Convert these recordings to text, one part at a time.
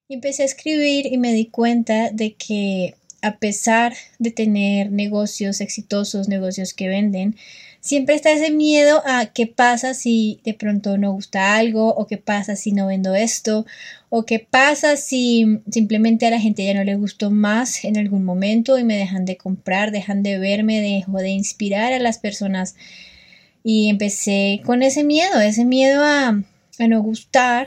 Empecé a escribir y me di cuenta de que a pesar de tener negocios exitosos, negocios que venden, siempre está ese miedo a qué pasa si de pronto no gusta algo, o qué pasa si no vendo esto, o qué pasa si simplemente a la gente ya no le gustó más en algún momento y me dejan de comprar, dejan de verme, dejo de inspirar a las personas. Y empecé con ese miedo a no gustar.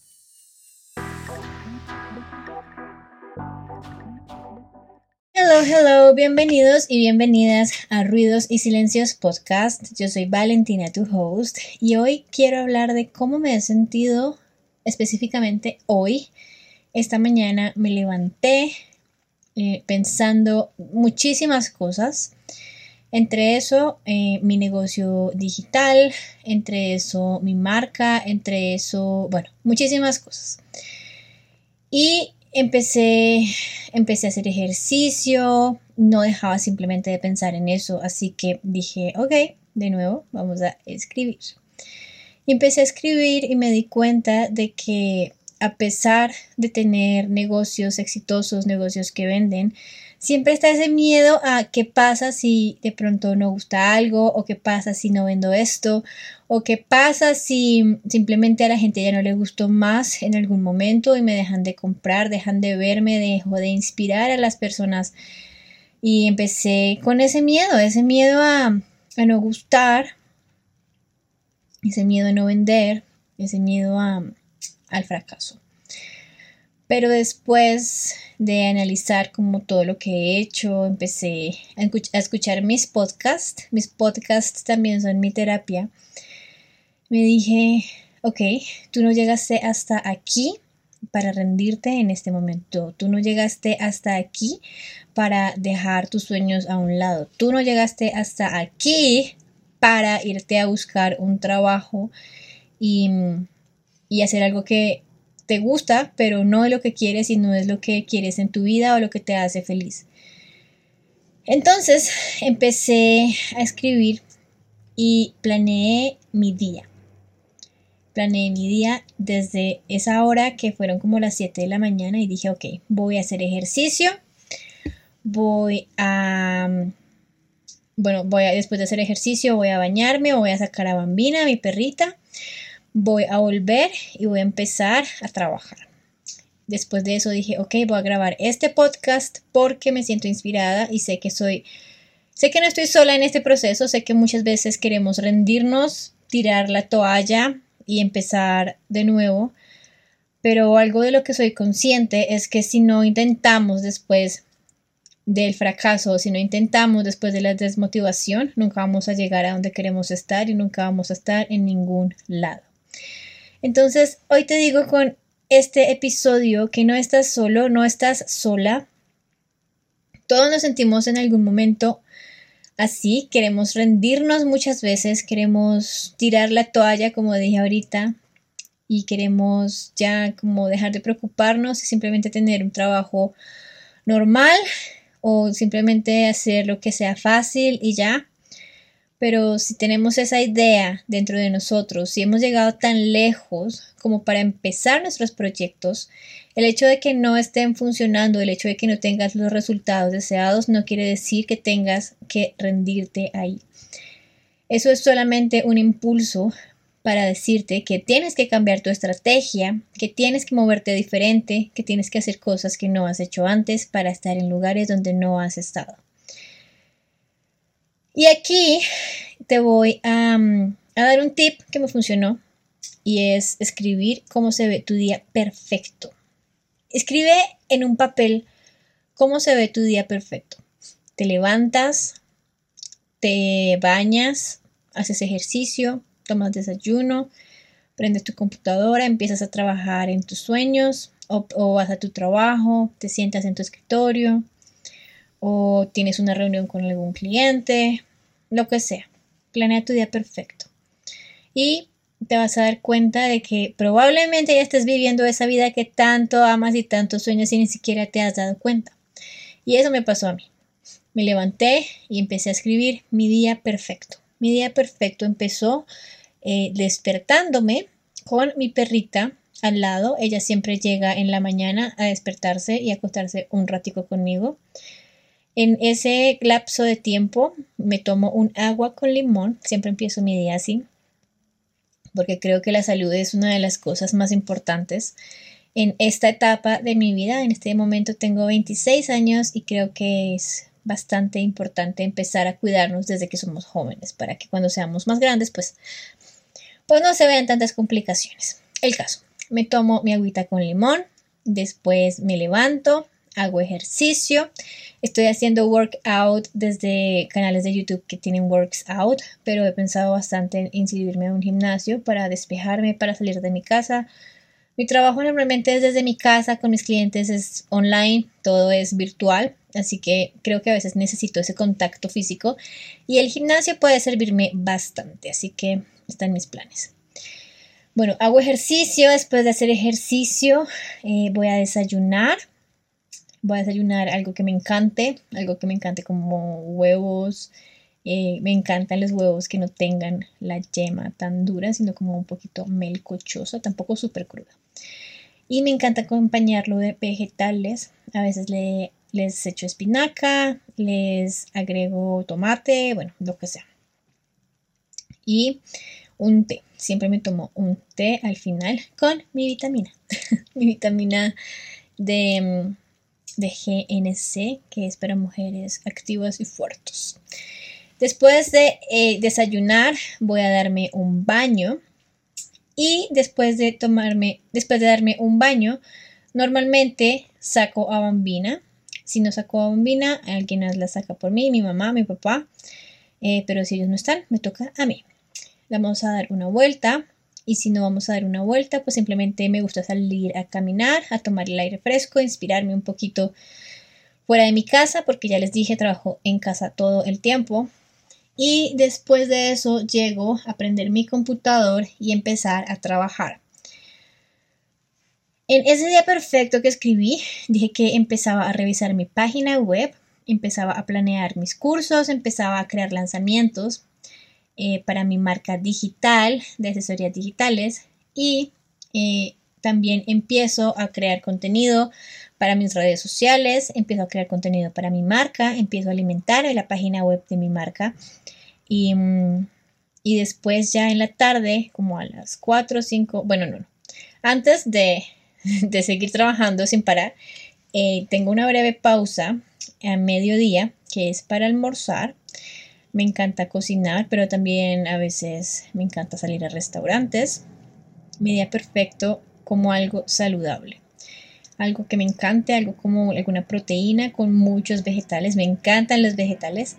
Hello, hello, bienvenidos y bienvenidas a Ruidos y Silencios Podcast. Yo soy Valentina, tu host, y hoy quiero hablar de cómo me he sentido específicamente hoy. Esta mañana me levanté pensando muchísimas cosas, entre eso mi negocio digital, entre eso mi marca, entre eso, bueno, muchísimas cosas. Y empecé a hacer ejercicio, no dejaba simplemente de pensar en eso, así que dije, ok, de nuevo, vamos a escribir. Y empecé a escribir y me di cuenta de que a pesar de tener negocios exitosos, negocios que venden, siempre está ese miedo a qué pasa si de pronto no gusta algo, o qué pasa si no vendo esto, o qué pasa si simplemente a la gente ya no le gustó más en algún momento y me dejan de comprar, dejan de verme, dejo de inspirar a las personas. Y empecé con ese miedo a no gustar, ese miedo a no vender, ese miedo al fracaso. Pero después de analizar como todo lo que he hecho, empecé a escuchar mis podcasts. Mis podcasts también son mi terapia. Me dije, ok, tú no llegaste hasta aquí para rendirte en este momento. Tú no llegaste hasta aquí para dejar tus sueños a un lado. Tú no llegaste hasta aquí para irte a buscar un trabajo y, y hacer algo que te gusta, pero no es lo que quieres y no es lo que quieres en tu vida o lo que te hace feliz. Entonces empecé a escribir y planeé mi día. Planeé mi día desde esa hora que fueron como las 7 de la mañana y dije, ok, voy a hacer ejercicio, después de hacer ejercicio voy a bañarme, voy a sacar a Bambina, a mi perrita, voy a volver y voy a empezar a trabajar. Después de eso dije, ok, voy a grabar este podcast porque me siento inspirada y sé que no estoy sola en este proceso, sé que muchas veces queremos rendirnos, tirar la toalla y empezar de nuevo, pero algo de lo que soy consciente es que si no intentamos después del fracaso, si no intentamos después de la desmotivación, nunca vamos a llegar a donde queremos estar y nunca vamos a estar en ningún lado. Entonces, hoy te digo con este episodio que no estás solo, no estás sola. Todos nos sentimos en algún momento así, queremos rendirnos muchas veces, queremos tirar la toalla, como dije ahorita, y queremos ya como dejar de preocuparnos y simplemente tener un trabajo normal o simplemente hacer lo que sea fácil y ya. Pero si tenemos esa idea dentro de nosotros, si hemos llegado tan lejos como para empezar nuestros proyectos, el hecho de que no estén funcionando, el hecho de que no tengas los resultados deseados, no quiere decir que tengas que rendirte ahí. Eso es solamente un impulso para decirte que tienes que cambiar tu estrategia, que tienes que moverte diferente, que tienes que hacer cosas que no has hecho antes para estar en lugares donde no has estado. Y aquí te voy a dar un tip que me funcionó y es escribir cómo se ve tu día perfecto. Escribe en un papel cómo se ve tu día perfecto. Te levantas, te bañas, haces ejercicio, tomas desayuno, prendes tu computadora, empiezas a trabajar en tus sueños o vas a tu trabajo, te sientas en tu escritorio o tienes una reunión con algún cliente, lo que sea. Planea tu día perfecto. Y te vas a dar cuenta de que probablemente ya estés viviendo esa vida que tanto amas y tanto sueñas y ni siquiera te has dado cuenta. Y eso me pasó a mí. Me levanté y empecé a escribir mi día perfecto. Mi día perfecto empezó despertándome con mi perrita al lado. Ella siempre llega en la mañana a despertarse y acostarse un ratico conmigo. En ese lapso de tiempo me tomo un agua con limón. Siempre empiezo mi día así, porque creo que la salud es una de las cosas más importantes en esta etapa de mi vida. En este momento tengo 26 años y creo que es bastante importante empezar a cuidarnos desde que somos jóvenes para que cuando seamos más grandes pues no se vean tantas complicaciones. El caso, me tomo mi agüita con limón, después me levanto, hago ejercicio, estoy haciendo workout desde canales de YouTube que tienen works out, pero he pensado bastante en inscribirme a un gimnasio para despejarme, para salir de mi casa. Mi trabajo normalmente es desde mi casa con mis clientes, es online, todo es virtual, así que creo que a veces necesito ese contacto físico y el gimnasio puede servirme bastante, así que están mis planes. Bueno, hago ejercicio, después de hacer ejercicio voy a desayunar. Voy a desayunar algo que me encante como huevos. Me encantan los huevos que no tengan la yema tan dura, sino como un poquito melcochosa, tampoco súper cruda. Y me encanta acompañarlo de vegetales. A veces les echo espinaca, les agrego tomate, bueno, lo que sea. Y un té. Siempre me tomo un té al final con mi vitamina. Mi vitamina de GNC, que es para mujeres activas y fuertes. Después de desayunar, voy a darme un baño. Y después de darme un baño, normalmente saco a Bambina. Si no saco a Bambina, alguien más la saca por mí, mi mamá, mi papá. Pero si ellos no están, me toca a mí. Vamos a dar una vuelta. Y si no vamos a dar una vuelta, pues simplemente me gusta salir a caminar, a tomar el aire fresco, inspirarme un poquito fuera de mi casa, porque ya les dije, trabajo en casa todo el tiempo. Y después de eso llego a prender mi computador y empezar a trabajar. En ese día perfecto que escribí, dije que empezaba a revisar mi página web, empezaba a planear mis cursos, empezaba a crear lanzamientos para mi marca digital de asesorías digitales y también empiezo a crear contenido para mis redes sociales, empiezo a crear contenido para mi marca, empiezo a alimentar la página web de mi marca y después ya en la tarde, como a las 4 o 5, bueno, no, antes de seguir trabajando sin parar, tengo una breve pausa a mediodía que es para almorzar. Me encanta cocinar, pero también a veces me encanta salir a restaurantes. Mi día perfecto como algo saludable. Algo que me encante, algo como alguna proteína con muchos vegetales. Me encantan los vegetales.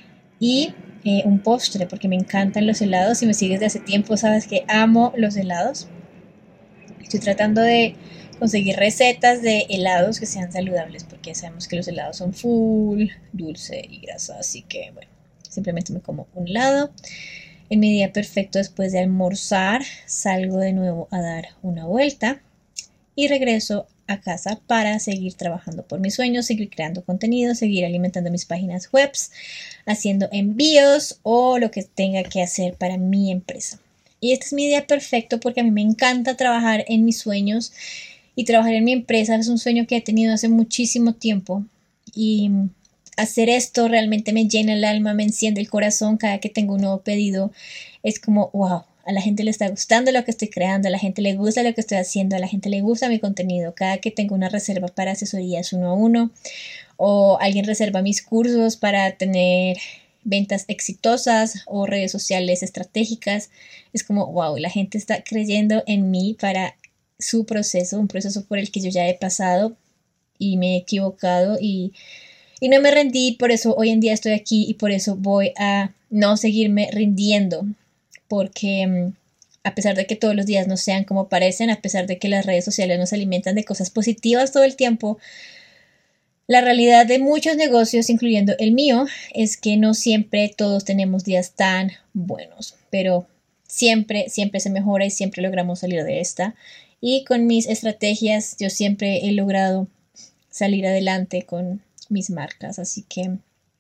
Y un postre, porque me encantan los helados. Si me sigues de hace tiempo, sabes que amo los helados. Estoy tratando de conseguir recetas de helados que sean saludables, porque sabemos que los helados son full dulce y grasa. Así que, bueno, simplemente me como un helado. En mi día perfecto, después de almorzar, salgo de nuevo a dar una vuelta y regreso a casa para seguir trabajando por mis sueños, seguir creando contenido, seguir alimentando mis páginas web, haciendo envíos o lo que tenga que hacer para mi empresa. Y este es mi día perfecto porque a mí me encanta trabajar en mis sueños y trabajar en mi empresa. Es un sueño que he tenido hace muchísimo tiempo y hacer esto realmente me llena el alma, me enciende el corazón cada que tengo un nuevo pedido. Es como, wow, a la gente le está gustando lo que estoy creando, a la gente le gusta lo que estoy haciendo, a la gente le gusta mi contenido. Cada que tengo una reserva para asesorías 1-a-1 o alguien reserva mis cursos para tener ventas exitosas o redes sociales estratégicas, es como, wow, la gente está creyendo en mí para su proceso, un proceso por el que yo ya he pasado y me he equivocado y no me rendí. Por eso hoy en día estoy aquí y por eso voy a no seguirme rindiendo, porque a pesar de que todos los días no sean como parecen, a pesar de que las redes sociales nos alimentan de cosas positivas todo el tiempo, la realidad de muchos negocios, incluyendo el mío, es que no siempre todos tenemos días tan buenos, pero siempre se mejora y siempre logramos salir de esta. Y con mis estrategias yo siempre he logrado salir adelante con mis marcas, así que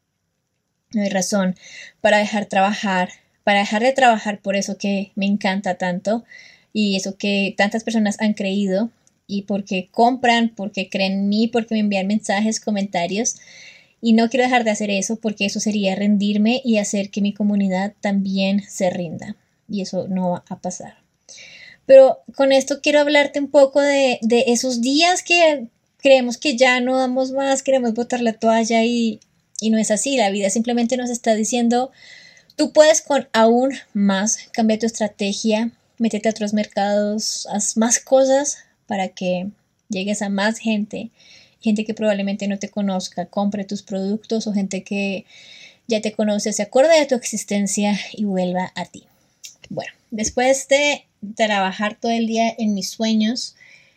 no hay razón para dejar de trabajar por eso que me encanta tanto. y eso que tantas personas han creído y porque compran, porque creen en mí, porque me envían mensajes, comentarios. Y no quiero dejar de hacer eso porque eso sería rendirme y hacer que mi comunidad también se rinda. Y eso no va a pasar. Pero con esto quiero hablarte un poco de esos días que creemos que ya no damos más, queremos botar la toalla y no es así. La vida simplemente nos está diciendo, tú puedes con aún más, cambia tu estrategia, métete a otros mercados, haz más cosas para que llegues a más gente. Gente que probablemente no te conozca, compre tus productos o gente que ya te conoce, se acuerde de tu existencia y vuelva a ti. Bueno, después de trabajar todo el día en mis sueños,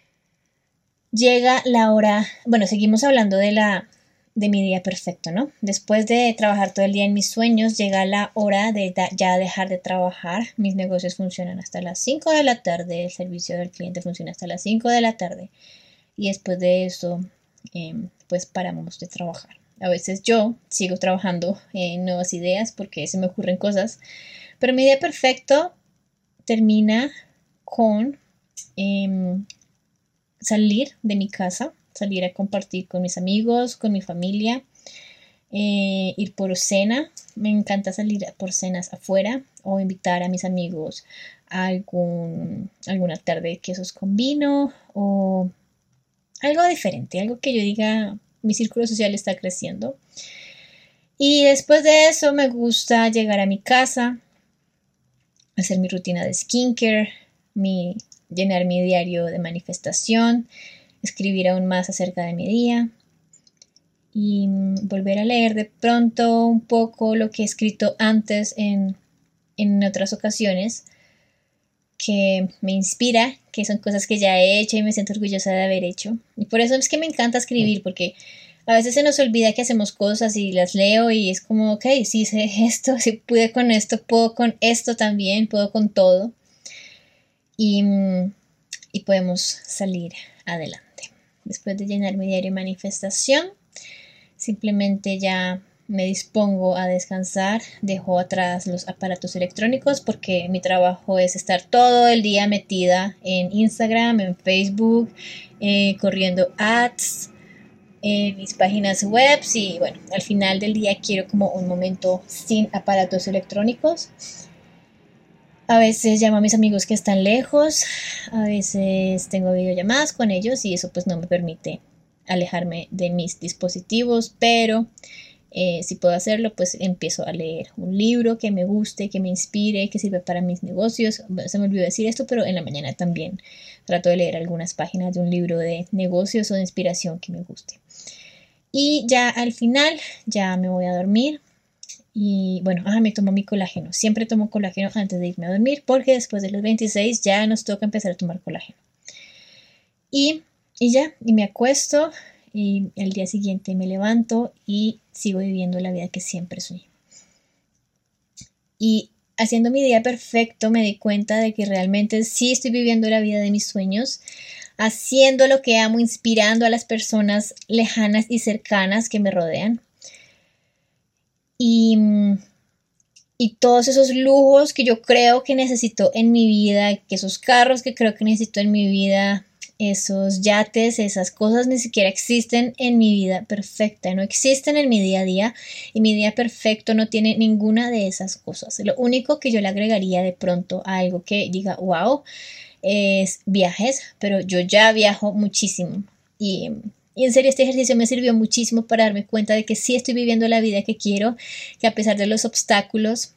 llega la hora, bueno, seguimos hablando de mi día perfecto, ¿no? Después de trabajar todo el día en mis sueños, llega la hora de ya dejar de trabajar. Mis negocios funcionan hasta las 5 de la tarde, el servicio del cliente funciona hasta las 5 de la tarde y después de eso, pues paramos de trabajar. A veces yo sigo trabajando en nuevas ideas porque se me ocurren cosas, pero mi día perfecto termina con salir de mi casa, salir a compartir con mis amigos, con mi familia, ir por cena. Me encanta salir por cenas afuera o invitar a mis amigos a alguna tarde de quesos con vino o algo diferente, algo que yo diga, mi círculo social está creciendo. Y después de eso me gusta llegar a mi casa, hacer mi rutina de skincare, llenar mi diario de manifestación, escribir aún más acerca de mi día y volver a leer de pronto un poco lo que he escrito antes en otras ocasiones que me inspira, que son cosas que ya he hecho y me siento orgullosa de haber hecho. Y por eso es que me encanta escribir, porque a veces se nos olvida que hacemos cosas y las leo y es como, ok, sí hice esto, sí pude con esto, puedo con esto también, puedo con todo. Y podemos salir adelante. Después de llenar mi diario de manifestación, simplemente ya me dispongo a descansar, dejo atrás los aparatos electrónicos porque mi trabajo es estar todo el día metida en Instagram, en Facebook, corriendo ads, en mis páginas web y bueno, al final del día quiero como un momento sin aparatos electrónicos. A veces llamo a mis amigos que están lejos, a veces tengo videollamadas con ellos y eso pues no me permite alejarme de mis dispositivos, pero si puedo hacerlo pues empiezo a leer un libro que me guste, que me inspire, que sirva para mis negocios. Se me olvidó decir esto, pero en la mañana también trato de leer algunas páginas de un libro de negocios o de inspiración que me guste. Y ya al final ya me voy a dormir. Y bueno, me tomo mi colágeno. Siempre tomo colágeno antes de irme a dormir porque después de los 26 ya nos toca empezar a tomar colágeno. Y ya, y me acuesto y el día siguiente me levanto y sigo viviendo la vida que siempre soñé. Y haciendo mi día perfecto me di cuenta de que realmente sí estoy viviendo la vida de mis sueños, haciendo lo que amo, inspirando a las personas lejanas y cercanas que me rodean. Y todos esos lujos que yo creo que necesito en mi vida, que esos carros que creo que necesito en mi vida, esos yates, esas cosas ni siquiera existen en mi vida perfecta, no existen en mi día a día y mi día perfecto no tiene ninguna de esas cosas. Lo único que yo le agregaría de pronto a algo que diga wow es viajes, pero yo ya viajo muchísimo y en serio este ejercicio me sirvió muchísimo para darme cuenta de que sí estoy viviendo la vida que quiero, que a pesar de los obstáculos,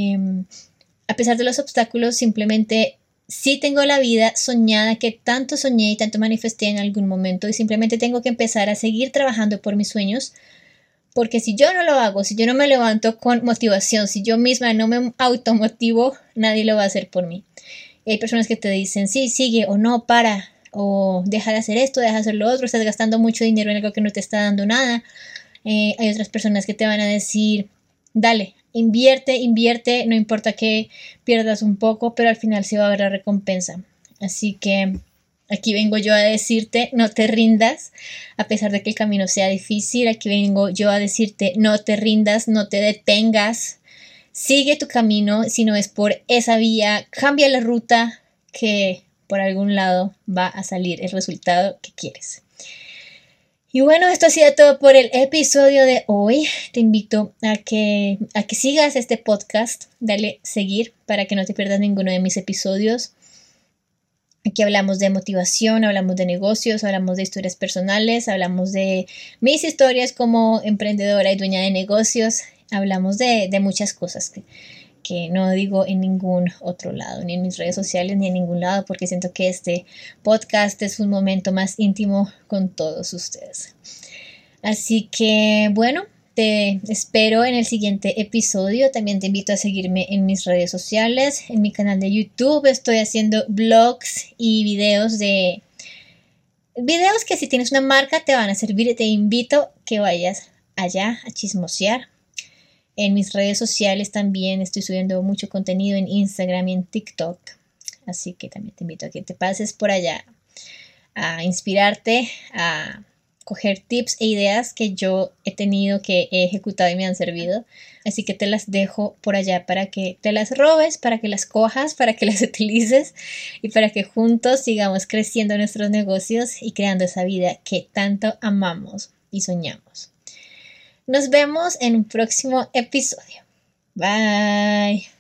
simplemente sí tengo la vida soñada que tanto soñé y tanto manifesté en algún momento y simplemente tengo que empezar a seguir trabajando por mis sueños porque si yo no lo hago, si yo no me levanto con motivación, si yo misma no me automotivo, nadie lo va a hacer por mí. Y hay personas que te dicen sí, sigue o no, para o deja de hacer esto, deja de hacer lo otro, estás gastando mucho dinero en algo que no te está dando nada. Hay otras personas que te van a decir dale, invierte, no importa que pierdas un poco, pero al final sí va a haber la recompensa. Así que aquí vengo yo a decirte, no te rindas, a pesar de que el camino sea difícil. Aquí vengo yo a decirte, no te rindas, no te detengas. Sigue tu camino, si no es por esa vía, cambia la ruta, que por algún lado va a salir el resultado que quieres. Y bueno, esto ha sido todo por el episodio de hoy. Te invito a que sigas este podcast, dale seguir para que no te pierdas ninguno de mis episodios. Aquí hablamos de motivación, hablamos de negocios, hablamos de historias personales, hablamos de mis historias como emprendedora y dueña de negocios. Hablamos de muchas cosas que no digo en ningún otro lado, ni en mis redes sociales, ni en ningún lado, porque siento que este podcast es un momento más íntimo con todos ustedes. Así que bueno, te espero en el siguiente episodio. También te invito a seguirme en mis redes sociales, en mi canal de YouTube. Estoy haciendo vlogs y videos que si tienes una marca te van a servir. Te invito que vayas allá a chismosear. En mis redes sociales también estoy subiendo mucho contenido en Instagram y en TikTok. Así que también te invito a que te pases por allá a inspirarte, a coger tips e ideas que yo he tenido, que he ejecutado y me han servido. Así que te las dejo por allá para que te las robes, para que las cojas, para que las utilices y para que juntos sigamos creciendo nuestros negocios y creando esa vida que tanto amamos y soñamos. Nos vemos en un próximo episodio. Bye.